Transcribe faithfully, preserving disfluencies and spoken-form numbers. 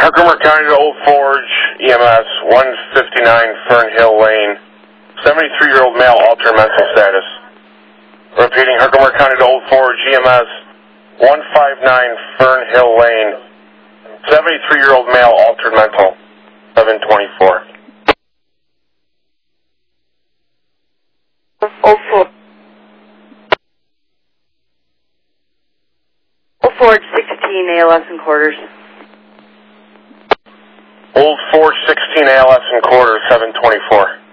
Herkimer County to Old Forge, E M S, one fifty-nine Fern Hill Lane, seventy-three-year-old male, altered mental status. Repeating, Herkimer County to Old Forge, E M S, one fifty-nine Fern Hill Lane, seventy-three-year-old male, altered mental, seven twenty-four. Old Forge. Old Forge, sixteen, A L S and quarters. Old Forge, sixteen, A L S and quarters, seven twenty-four.